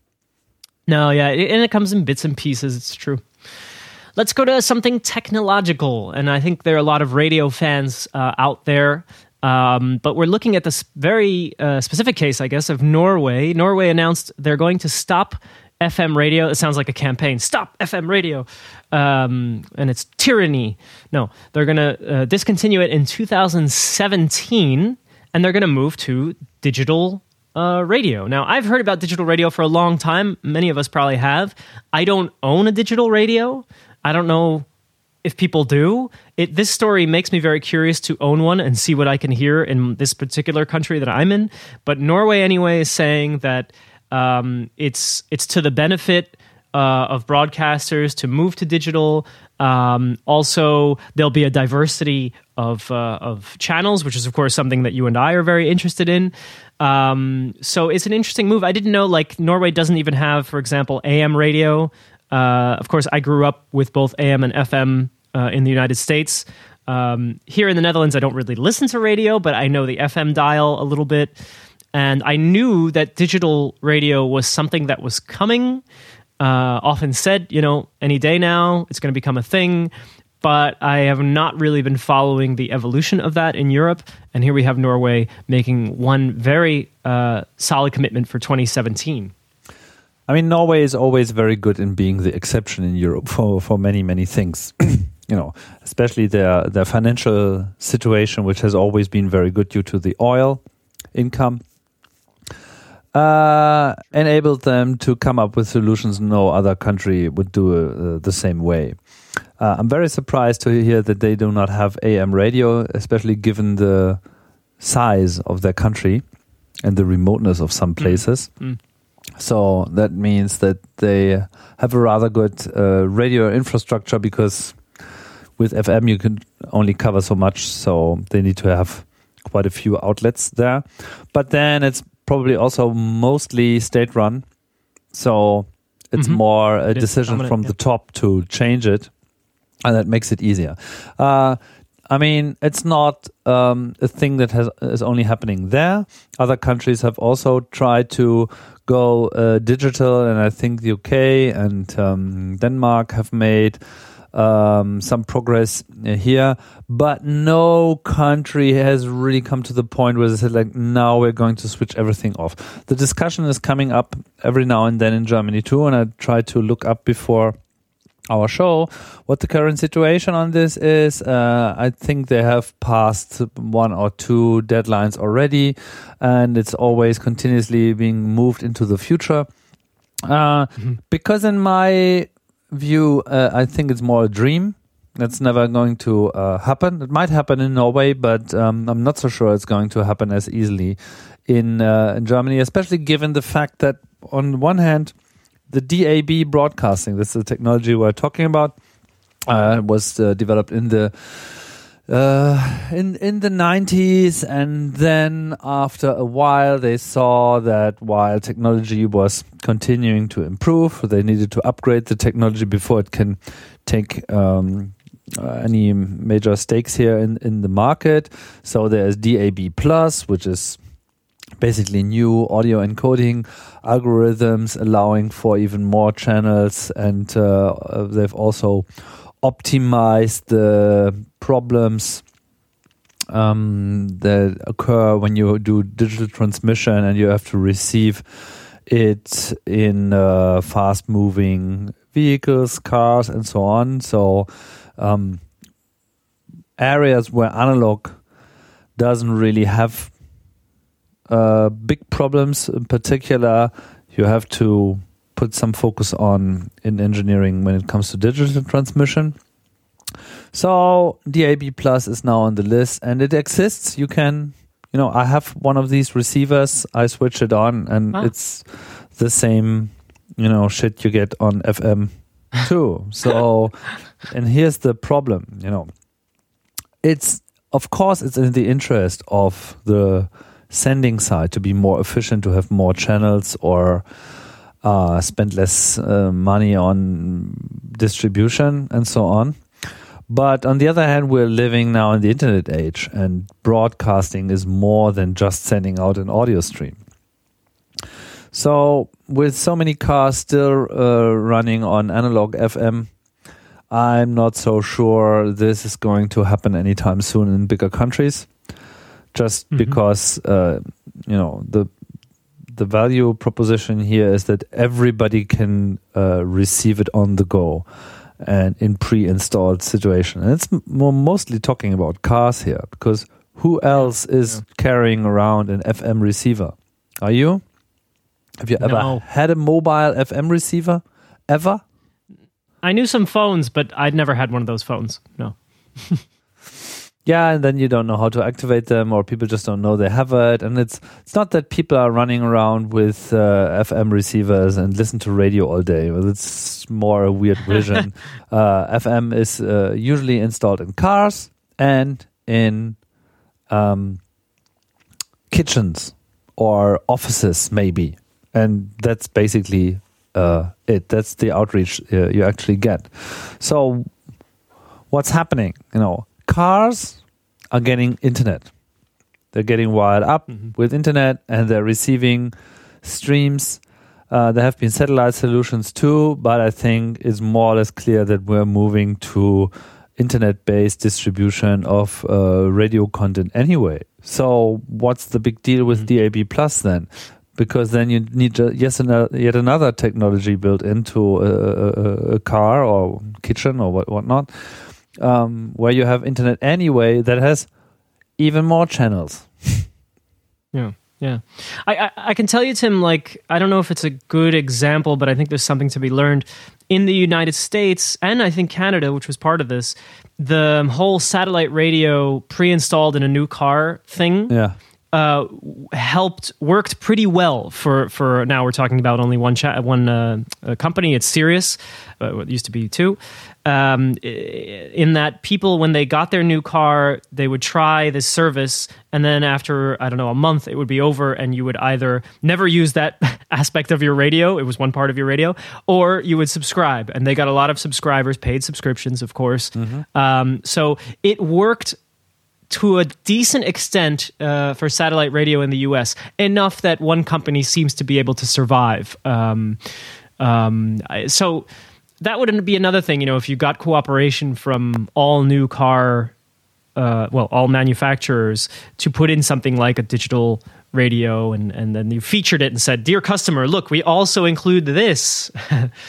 No, yeah, it, and it comes in bits and pieces. It's true. Let's go to something technological, and I think there are a lot of radio fans uh, out there. Um, but we're looking at this very uh, specific case, I guess, of Norway. Norway announced they're going to stop F M radio. It sounds like a campaign. Stop F M radio. Um, and it's tyranny. No, they're going to uh, discontinue it in two thousand seventeen, and they're going to move to digital uh, radio. Now, I've heard about digital radio for a long time. Many of us probably have. I don't own a digital radio. I don't know if people do. It, this story makes me very curious to own one and see what I can hear in this particular country that I'm in. But Norway, anyway, is saying that um, it's it's to the benefit uh, of broadcasters to move to digital. Um, also, there'll be a diversity of uh, of channels, which is, of course, something that you and I are very interested in. Um, so it's an interesting move. I didn't know, like, Norway doesn't even have, for example, A M radio. Uh, of course, I grew up with both A M and F M uh, in the United States. Um, here in the Netherlands, I don't really listen to radio, but I know the F M dial a little bit. And I knew that digital radio was something that was coming. Uh, often said, you know, any day now, it's going to become a thing. But I have not really been following the evolution of that in Europe. And here we have Norway making one very uh, solid commitment for twenty seventeen. I mean, Norway is always very good in being the exception in Europe for, for many, many things. You know, especially their, their financial situation, which has always been very good due to the oil income, uh, enabled them to come up with solutions no other country would do uh, the same way. Uh, I'm very surprised to hear that they do not have A M radio, especially given the size of their country and the remoteness of some places. Mm. Mm. So that means that they have a rather good uh, radio infrastructure, because with F M you can only cover so much, so they need to have quite a few outlets there. But then it's probably also mostly state-run, so it's Mm-hmm. more a It is decision dominant, from yeah. the top to change it, and that makes it easier. Uh, I mean, it's not um, a thing that has is only happening there. Other countries have also tried to go uh, digital, and I think the U K and um, Denmark have made um, some progress here. But no country has really come to the point where they said, like, now we're going to switch everything off. The discussion is coming up every now and then in Germany too, and I try to look up before our show, what the current situation on this is. Uh, I think they have passed one or two deadlines already, and it's always continuously being moved into the future. Uh, mm-hmm. Because in my view, uh, I think it's more a dream. That's never going to uh, happen. It might happen in Norway, but um, I'm not so sure it's going to happen as easily in, uh, in Germany, especially given the fact that on one hand, the D A B broadcasting, that's the technology we're talking about, uh, was uh, developed in the uh, in in the nineties, and then after a while they saw that while technology was continuing to improve, they needed to upgrade the technology before it can take um, uh, any major stakes here in, in the market. So there's D A B plus, which is basically new audio encoding algorithms allowing for even more channels, and uh, they've also optimized the problems um, that occur when you do digital transmission and you have to receive it in uh, fast-moving vehicles, cars, and so on. So um, areas where analog doesn't really have Uh, big problems, in particular, you have to put some focus on in engineering when it comes to digital transmission. So D A B plus is now on the list, and it exists. You can, you know, I have one of these receivers. I switch it on, and ah. it's the same, you know, shit you get on F M too. So, and here's the problem, you know, it's, of course, it's in the interest of the sending side to be more efficient, to have more channels, or uh, spend less uh, money on distribution and so on. But on the other hand, we're living now in the internet age, and broadcasting is more than just sending out an audio stream. So with so many cars still uh, running on analog F M, I'm not so sure this is going to happen anytime soon in bigger countries. Just mm-hmm. because, uh, you know, the the value proposition here is that everybody can uh, receive it on the go and in pre-installed situation. And it's more mostly talking about cars here, because who else is yeah. carrying around an F M receiver? Are you? Have you ever no. had a mobile F M receiver? Ever? I knew some phones, but I'd never had one of those phones. No. Yeah, and then you don't know how to activate them, or people just don't know they have it. And it's it's not that people are running around with uh, F M receivers and listen to radio all day. It's more a weird vision. uh, F M is uh, usually installed in cars and in um, kitchens or offices, maybe. And that's basically uh, it. That's the outreach uh, you actually get. So what's happening? You know, cars are getting internet. They're getting wired up mm-hmm. with internet, and they're receiving streams. Uh, there have been satellite solutions too, but I think it's more or less clear that we're moving to internet-based distribution of uh, radio content anyway. So what's the big deal with mm-hmm. D A B plus then? Because then you need yes, yet another technology built into a, a, a car or kitchen or what whatnot. Um, where you have internet anyway that has even more channels. yeah, yeah. I, I, I can tell you, Tim, like, I don't know if it's a good example, but I think there's something to be learned. In the United States, and I think Canada, which was part of this, the whole satellite radio pre-installed in a new car thing yeah. uh, helped, worked pretty well for, for now we're talking about only one, cha- one uh, company, it's Sirius, uh, it used to be two. Um, in that people, when they got their new car, they would try this service, and then after, I don't know, a month, it would be over, and you would either never use that aspect of your radio, it was one part of your radio, or you would subscribe. And they got a lot of subscribers, paid subscriptions, of course. Mm-hmm. Um, so it worked to a decent extent uh, for satellite radio in the U S, enough that one company seems to be able to survive. Um, um, so... That would be another thing, you know, if you got cooperation from all new car, uh, well, all manufacturers to put in something like a digital radio, and, and then you featured it and said, dear customer, look, we also include this.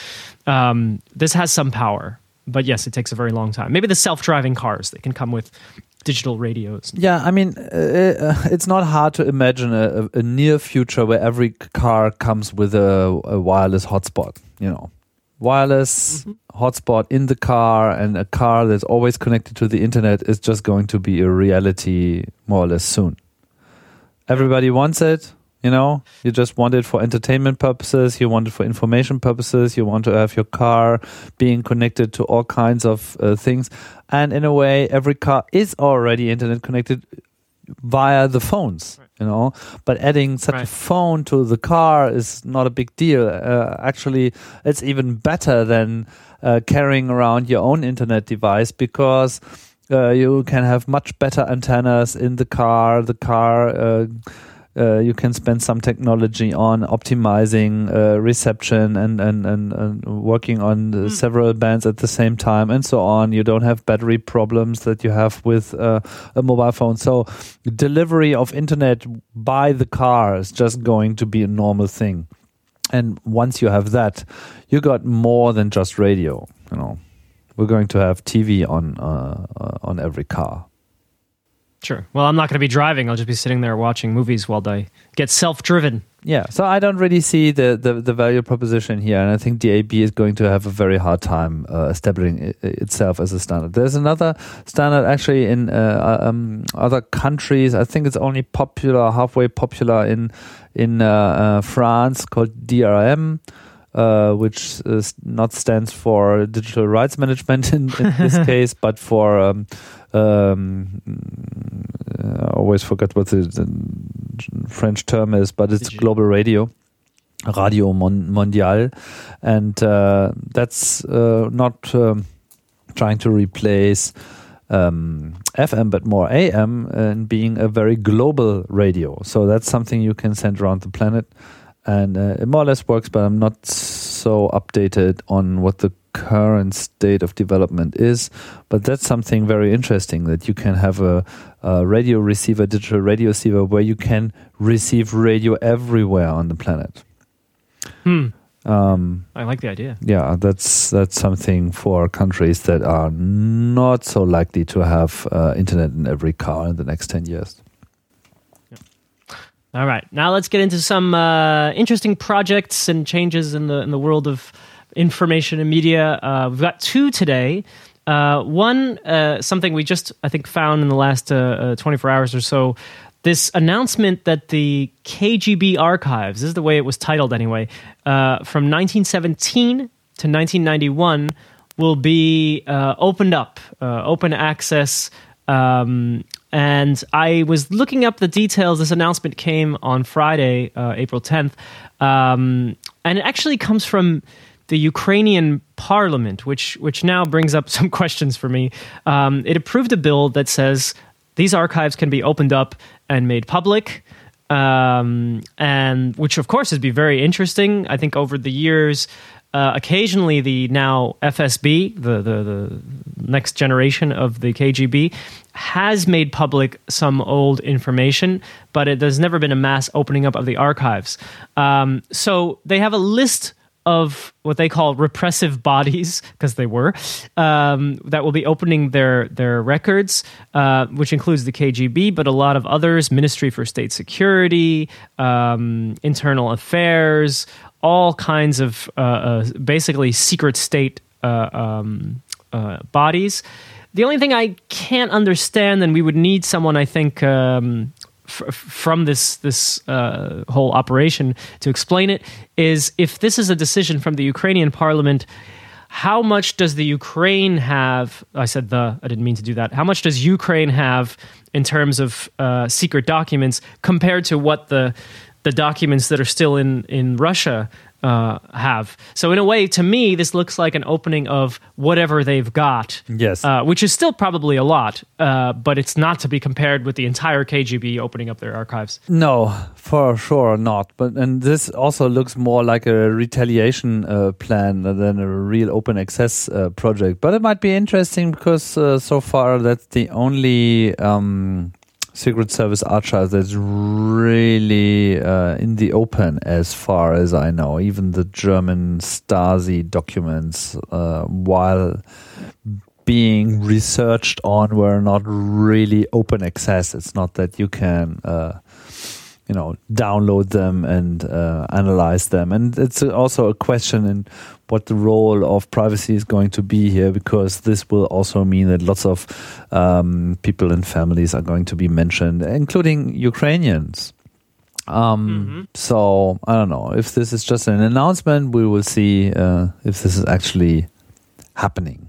um, this has some power. But yes, it takes a very long time. Maybe the self-driving cars, they can come with digital radios. Yeah, I mean, uh, it's not hard to imagine a, a near future where every car comes with a, a wireless hotspot, you know. Wireless mm-hmm. hotspot in the car, and a car that's always connected to the internet is just going to be a reality more or less soon. Everybody wants it. You know, you just want it for entertainment purposes, you want it for information purposes, you want to have your car being connected to all kinds of uh, things. And in a way, every car is already internet connected via the phones, right. you know. But adding such right. a phone to the car is not a big deal. Uh, actually, it's even better than uh, carrying around your own internet device, because uh, you can have much better antennas in the car. The car... Uh, Uh, you can spend some technology on optimizing uh, reception and, and, and, and working on mm. several bands at the same time and so on. You don't have battery problems that you have with uh, a mobile phone. So delivery of internet by the car is just going to be a normal thing. And once you have that, you got more than just radio. You know, we're going to have T V on uh, uh, on every car. Sure. Well, I'm not going to be driving. I'll just be sitting there watching movies while I get self-driven. Yeah. So I don't really see the, the, the value proposition here. And I think D A B is going to have a very hard time uh, establishing it, itself as a standard. There's another standard actually in uh, um, other countries. I think it's only popular, halfway popular in, in uh, uh, France, called D R M. Uh, which is not stands for digital rights management in, in this case, but for um, um, I always forget what the, the French term is, but it's global radio, Radio Mon- Mondiale, and uh, that's uh, not um, trying to replace um, F M, but more A M, and being a very global radio. So that's something you can send around the planet. And uh, it more or less works, but I'm not so updated on what the current state of development is. But that's something very interesting, that you can have a, a radio receiver, digital radio receiver, where you can receive radio everywhere on the planet. Hmm. Um, I like the idea. Yeah, that's that's something for countries that are not so likely to have uh, internet in every car in the next ten years. All right, now let's get into some uh, interesting projects and changes in the in the world of information and media. Uh, we've got two today. Uh, one, uh, something we just, I think, found in the last uh, uh, twenty-four hours or so, this announcement that the K G B archives, this is the way it was titled anyway, uh, from nineteen seventeen to nineteen ninety-one will be uh, opened up, uh, open access. Um, and I was looking up the details. This announcement came on Friday, uh, April tenth, um, and it actually comes from the Ukrainian parliament, which which now brings up some questions for me. Um, it approved a bill that says these archives can be opened up and made public, um, and which, of course, would be very interesting. I think over the years, uh, occasionally the now F S B, the, the, the next generation of the K G B, has made public some old information, but it, there's never been a mass opening up of the archives. Um, so they have a list of what they call repressive bodies, because they were, um, that will be opening their their records, uh, which includes the K G B, but a lot of others, Ministry for State Security, um, Internal Affairs, all kinds of uh, uh, basically secret state uh, um, uh, bodies. The only thing I can't understand, and we would need someone, I think, um, f- from this this uh, whole operation to explain it, is if this is a decision from the Ukrainian parliament, how much does the Ukraine have? I said the, I didn't mean to do that. How much does Ukraine have in terms of uh, secret documents compared to what the the documents that are still in, in Russia uh, have? So in a way, to me, this looks like an opening of whatever they've got. Yes. Uh, which is still probably a lot, uh, but it's not to be compared with the entire K G B opening up their archives. No, for sure not. But and this also looks more like a retaliation uh, plan than a real open access uh, project. But it might be interesting because uh, so far that's the only um, Secret Service archive that's really uh, in the open, as far as I know. Even the German Stasi documents, uh, while being researched on, were not really open access. It's not that you can, uh, you know, download them and uh, analyze them. And it's also a question in what the role of privacy is going to be here, because this will also mean that lots of um, people and families are going to be mentioned, including Ukrainians. Um, mm-hmm. So I don't know if this is just an announcement. We will see uh, if this is actually happening.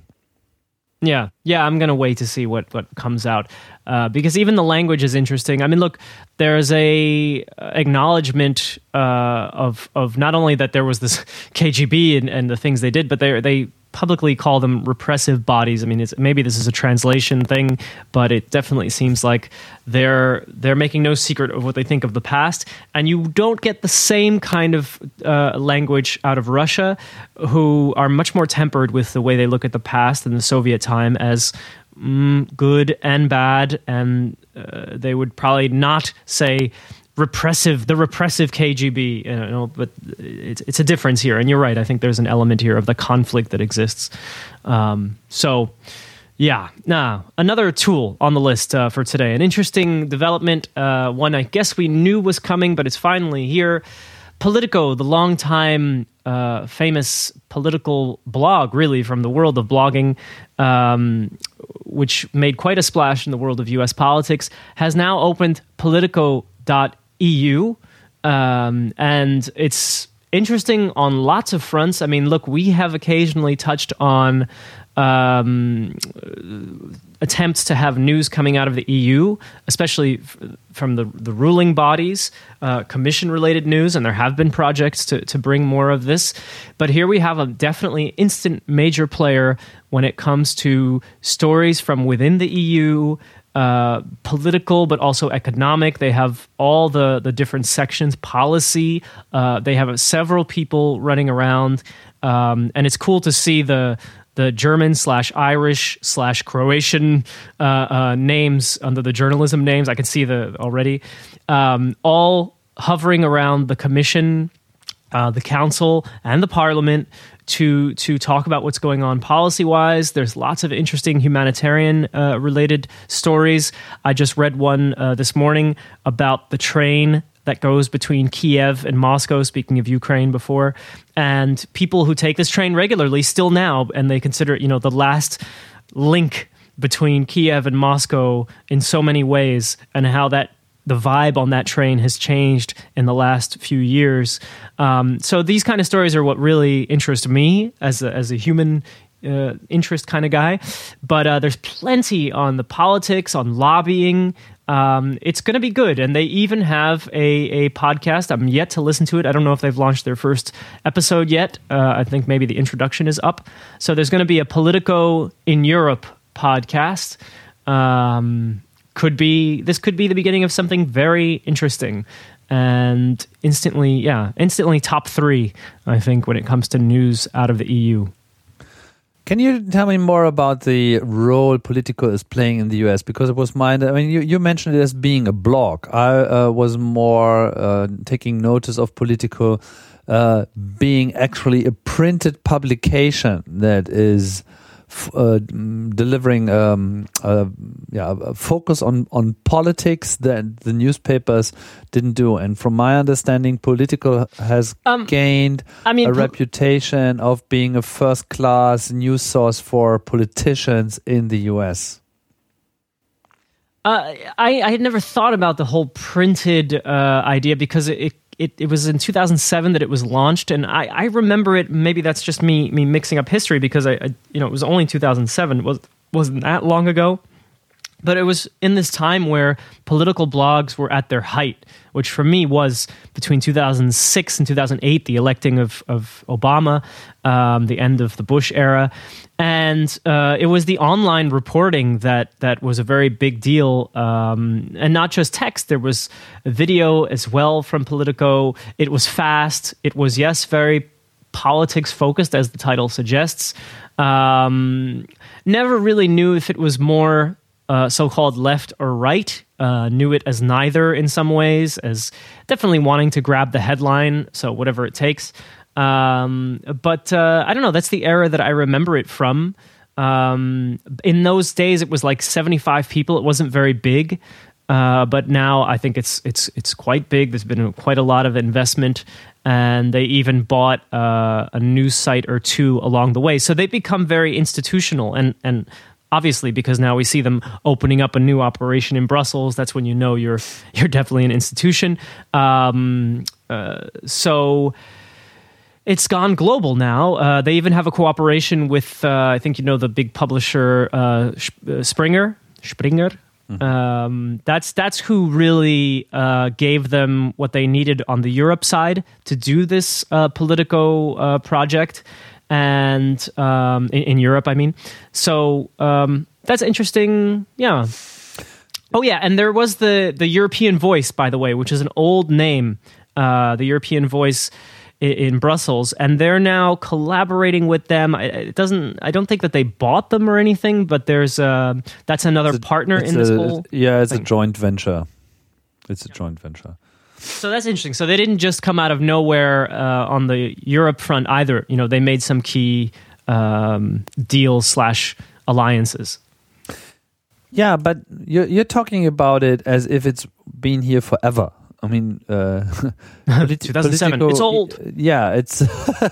Yeah, yeah, I'm going to wait to see what, what comes out, uh, because even the language is interesting. I mean, look, there's a acknowledgement uh, of of not only that there was this K G B and, and the things they did, but they they publicly call them repressive bodies. I mean, it's, maybe this is a translation thing, but it definitely seems like they're they're making no secret of what they think of the past. And you don't get the same kind of uh, language out of Russia, who are much more tempered with the way they look at the past and the Soviet time as mm, good and bad. And uh, they would probably not say repressive, the repressive K G B, you know, but it's it's a difference here. And you're right. I think there's an element here of the conflict that exists. Um, so, yeah. Now, another tool on the list uh, for today, an interesting development, uh, one I guess we knew was coming, but it's finally here. Politico, the longtime uh, famous political blog, really, from the world of blogging, um, which made quite a splash in the world of U S politics, has now opened Politico dot E U, um, and it's interesting on lots of fronts. I mean, look, we have occasionally touched on um, attempts to have news coming out of the E U, especially f- from the, the ruling bodies, uh, commission-related news, and there have been projects to, to bring more of this. But here we have a definitely instant major player when it comes to stories from within the E U, Uh, political, but also economic. They have all the, the different sections, policy. Uh, they have several people running around. Um, and it's cool to see the the German slash Irish slash Croatian uh, uh, names under the journalism names. I can see the already. Um, all hovering around the commission, uh, the council, and the parliament to to talk about what's going on policy-wise. There's lots of interesting humanitarian-related uh, stories. I just read one uh, this morning about the train that goes between Kiev and Moscow, speaking of Ukraine before, and people who take this train regularly still now, and they consider it, you know, the last link between Kiev and Moscow in so many ways, and how that the vibe on that train has changed in the last few years. Um, so these kind of stories are what really interest me as a, as a human uh, interest kind of guy. But uh, there's plenty on the politics, on lobbying. Um, it's going to be good. And they even have a, a podcast. I'm yet to listen to it. I don't know if they've launched their first episode yet. Uh, I think maybe the introduction is up. So there's going to be a Politico in Europe podcast. Um Could be this could be the beginning of something very interesting, and instantly, yeah, instantly top three, I think, when it comes to news out of the E U. Can you tell me more about the role Politico is playing in the U S? Because it was mine. I mean, you, you mentioned it as being a blog. I uh, was more uh, taking notice of Politico uh, being actually a printed publication that is Uh, delivering um, uh, yeah, a focus on, on politics that the newspapers didn't do. And from my understanding, Politico has um, gained I mean, a po- reputation of being a first-class news source for politicians in the U S. Uh, I, I had never thought about the whole printed uh, idea, because it, it It, it was in two thousand seven that it was launched, and I, I remember it. Maybe that's just me me mixing up history, because I, I you know it was only two thousand seven. It was wasn't that long ago, but it was in this time where political blogs were at their height, which for me was between two thousand six and two thousand eight, the electing of of Obama, um, the end of the Bush era. And uh, it was the online reporting that that was a very big deal, um, and not just text. There was video as well from Politico. It was fast. It was, yes, very politics focused, as the title suggests. Um, never really knew if it was more uh, so-called left or right. uh, knew it as neither in some ways, as definitely wanting to grab the headline, so whatever it takes. Um, but uh, I don't know, that's the era that I remember it from. Um, in those days, it was like seventy-five people. It wasn't very big. Uh, but now I think it's it's it's quite big. There's been quite a lot of investment, and they even bought uh, a news site or two along the way. So they've become very institutional, and and obviously because now we see them opening up a new operation in Brussels. That's when you know you're you're definitely an institution. Um, uh, so. It's gone global now. Uh, they even have a cooperation with, uh, I think you know the big publisher uh, Springer. Springer. Mm-hmm. Um, that's that's who really uh, gave them what they needed on the Europe side to do this uh, Politico uh, project, and um, in, in Europe, I mean. So um, that's interesting. Yeah. Oh yeah, and there was the the European Voice, by the way, which is an old name. Uh, the European Voice. In Brussels, and they're now collaborating with them. It doesn't. I don't think that they bought them or anything, but there's uh, that's another a, partner in this a, whole. Yeah, it's thing. a joint venture. It's a joint venture. So that's interesting. So they didn't just come out of nowhere uh, on the Europe front either. You know, they made some key um, deals slash alliances. Yeah, but you're you're talking about it as if it's been here forever. I mean, uh, politi- two thousand seven. Politico, it's old. Yeah, it's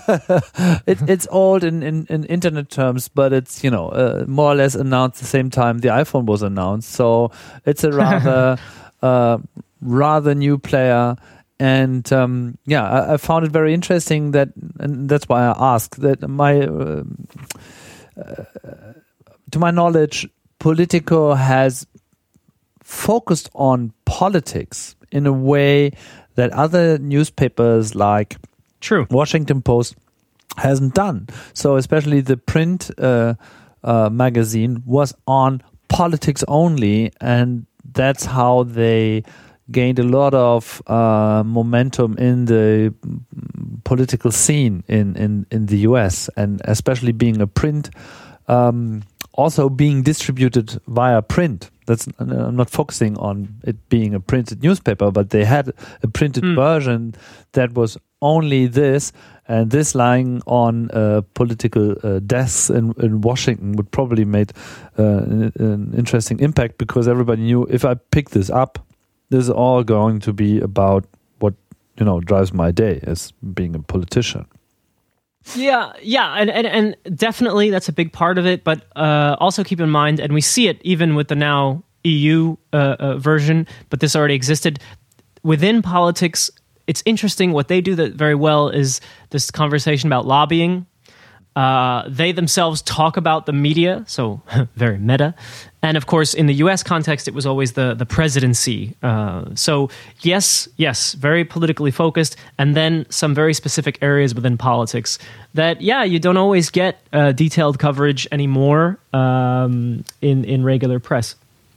it, it's old in, in, in internet terms, but it's you know uh, more or less announced the same time the iPhone was announced. So it's a rather uh, rather new player, and um, yeah, I, I found it very interesting that, and that's why I asked that. My uh, uh, to my knowledge, Politico has focused on politics in a way that other newspapers like True. Washington Post hasn't done. So especially the print uh, uh, magazine was on politics only, and that's how they gained a lot of uh, momentum in the political scene in, in, in the U S, and especially being a print, um, also being distributed via print. That's, I'm not focusing on it being a printed newspaper, but they had a printed mm. version that was only this, and this lying on uh, political uh, desks in, in Washington would probably make uh, an, an interesting impact, because everybody knew if I pick this up, this is all going to be about what you know drives my day as being a politician. Yeah, yeah, and, and and definitely that's a big part of it, but uh, also keep in mind, and we see it even with the now E U uh, uh, version, but this already existed, within politics, it's interesting what they do that very well is this conversation about lobbying. Uh, they themselves talk about the media, so very meta. And of course, in the U S context, it was always the, the presidency. Uh, so yes, yes, very politically focused. And then some very specific areas within politics that, yeah, you don't always get uh, detailed coverage anymore um, in, in regular press.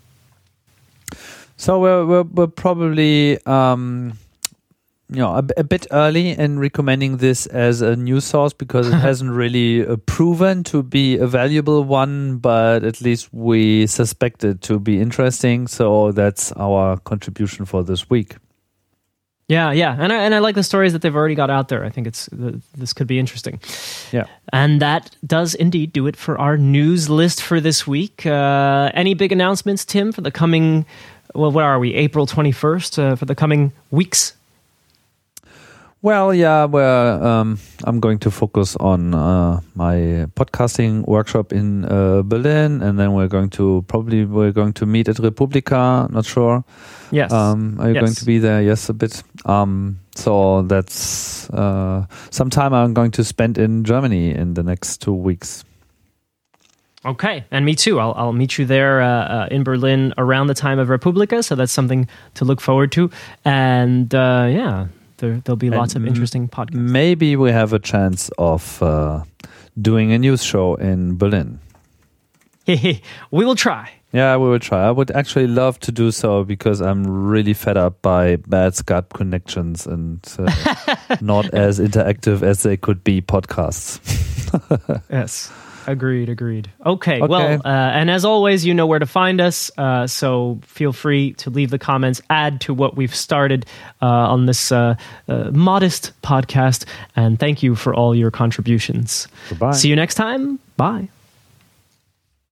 So we're, we're, we're probably... Um You know, a, a bit early in recommending this as a news source, because it hasn't really uh, proven to be a valuable one, but at least we suspect it to be interesting. So that's our contribution for this week. Yeah, yeah, and I and I like the stories that they've already got out there. I think it's uh, this could be interesting. Yeah, and that does indeed do it for our news list for this week. Uh, any big announcements, Tim, for the coming? Well, what are we? April twenty-first uh, for the coming weeks. Well, yeah, well, um, I'm going to focus on uh, my podcasting workshop in uh, Berlin, and then we're going to probably we're going to meet at Republika. Not sure. Yes. Um, are you yes. going to be there? Yes, a bit. Um, so that's uh, some time I'm going to spend in Germany in the next two weeks. Okay, and me too. I'll I'll meet you there uh, uh, in Berlin around the time of Republika. So that's something to look forward to. And uh, yeah. There, there'll be lots and of interesting podcasts. Maybe we have a chance of uh, doing a news show in Berlin. We will try. Yeah, we will try. I would actually love to do so, because I'm really fed up by bad Skype connections and uh, not as interactive as they could be podcasts. Yes. Agreed, agreed. Okay, Okay. well, uh, and as always, you know where to find us, uh, so feel free to leave the comments, add to what we've started uh, on this uh, uh, modest podcast, and thank you for all your contributions. Goodbye. See you next time. Bye.